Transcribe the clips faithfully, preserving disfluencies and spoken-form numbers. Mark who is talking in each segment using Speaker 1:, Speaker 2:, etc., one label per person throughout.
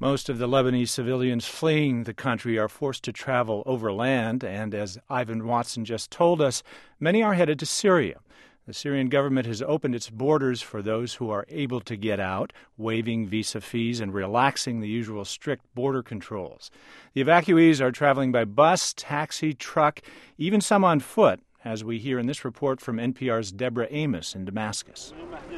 Speaker 1: Most of the Lebanese civilians fleeing the country are forced to travel overland, and as Ivan Watson just told us, many are headed to Syria. The Syrian government has opened its borders for those who are able to get out, waiving visa fees and relaxing the usual strict border controls. The evacuees are traveling by bus, taxi, truck, even some on foot, as we hear in this report from N P R's Deborah Amos in Damascus.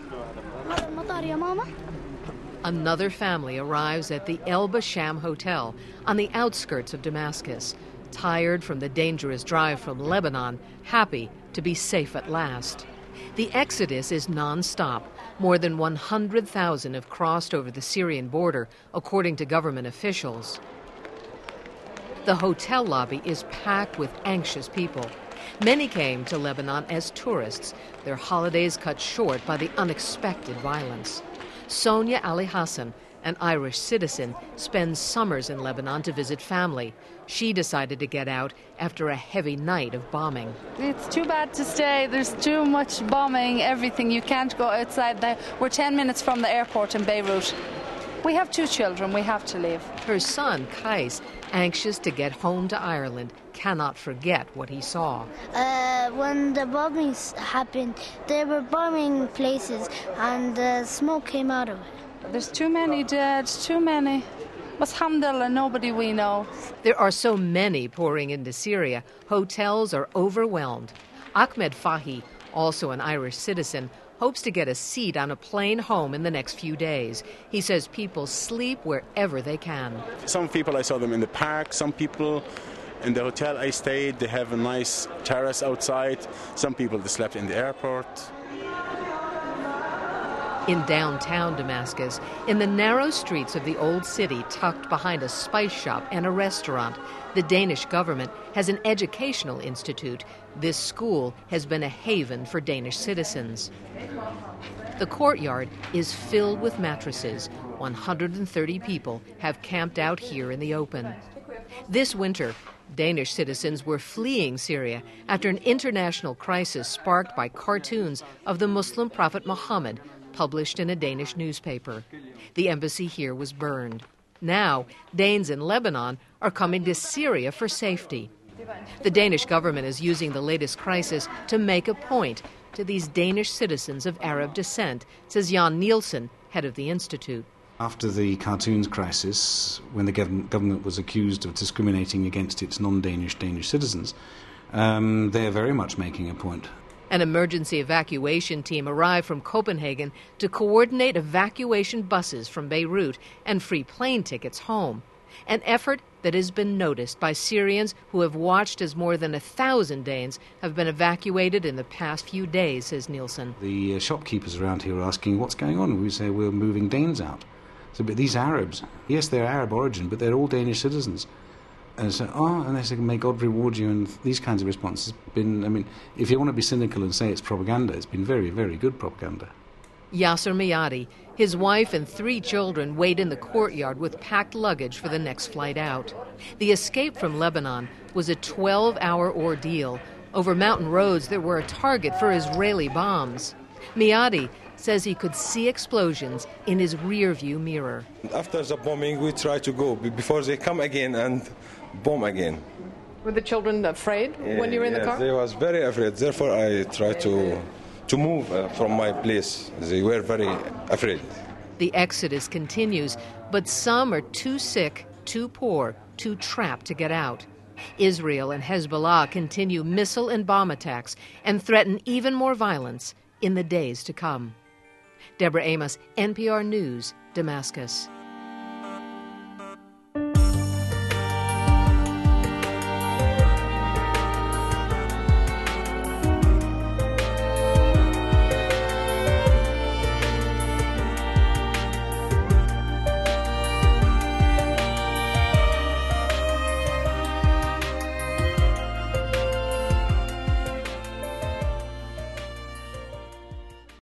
Speaker 2: Another family arrives at the El Basham Hotel on the outskirts of Damascus, tired from the dangerous drive from Lebanon, happy to be safe at last. The exodus is non-stop. More than one hundred thousand have crossed over the Syrian border, according to government officials. The hotel lobby is packed with anxious people. Many came to Lebanon as tourists, their holidays cut short by the unexpected violence. Sonia Ali Hassan, an Irish citizen, spends summers in Lebanon to visit family. She decided to get out after a heavy night of bombing.
Speaker 3: It's too bad to stay. There's too much bombing, everything. You can't go outside. We're ten minutes from the airport in Beirut. We have two children. We have to leave.
Speaker 2: Her son, Kais, anxious to get home to Ireland, cannot forget what he saw.
Speaker 4: Uh, when the bombings happened, they were bombing places and the smoke came out of it.
Speaker 3: There's too many dead, too many. Alhamdulillah, nobody we know.
Speaker 2: There are so many pouring into Syria, hotels are overwhelmed. Ahmed Fahi, also an Irish citizen, hopes to get a seat on a plane home in the next few days. He says people sleep wherever they can.
Speaker 5: Some people, I saw them in the park. Some people in the hotel I stayed, they have a nice terrace outside. Some people, they slept in the airport.
Speaker 2: In downtown Damascus, in the narrow streets of the old city tucked behind a spice shop and a restaurant, the Danish government has an educational institute. This school has been a haven for Danish citizens. The courtyard is filled with mattresses. one hundred thirty people have camped out here in the open. This winter, Danish citizens were fleeing Syria after an international crisis sparked by cartoons of the Muslim prophet Muhammad published in a Danish newspaper. The embassy here was burned. Now, Danes in Lebanon are coming to Syria for safety. The Danish government is using the latest crisis to make a point to these Danish citizens of Arab descent, says Jan Nielsen, head of the institute.
Speaker 6: After the cartoons crisis, when the government was accused of discriminating against its non-Danish Danish citizens, um, they're very much making a point.
Speaker 2: An emergency evacuation team arrived from Copenhagen to coordinate evacuation buses from Beirut and free plane tickets home. An effort that has been noticed by Syrians who have watched as more than a thousand Danes have been evacuated in the past few days, says Nielsen.
Speaker 6: The uh, shopkeepers around here are asking what's going on. We say we're moving Danes out. So, but these Arabs, yes, they're Arab origin, but they're all Danish citizens. And so, oh, and they say, may God reward you, and these kinds of responses have been, I mean, if you want to be cynical and say it's propaganda, it's been very, very good propaganda.
Speaker 2: Yasser Miadi, his wife and three children wait in the courtyard with packed luggage for the next flight out. The escape from Lebanon was a twelve-hour ordeal. Over mountain roads, there were a target for Israeli bombs. Miadi says he could see explosions in his rear-view mirror.
Speaker 7: After the bombing, we try to go before they come again and bomb again.
Speaker 2: Were the children afraid
Speaker 7: yeah,
Speaker 2: when you were in
Speaker 7: yes,
Speaker 2: the car?
Speaker 7: They was very afraid. Therefore, I tried to to move uh, from my place. They were very afraid.
Speaker 2: The exodus continues, but some are too sick, too poor, too trapped to get out. Israel and Hezbollah continue missile and bomb attacks and threaten even more violence in the days to come. Deborah Amos, N P R News, Damascus.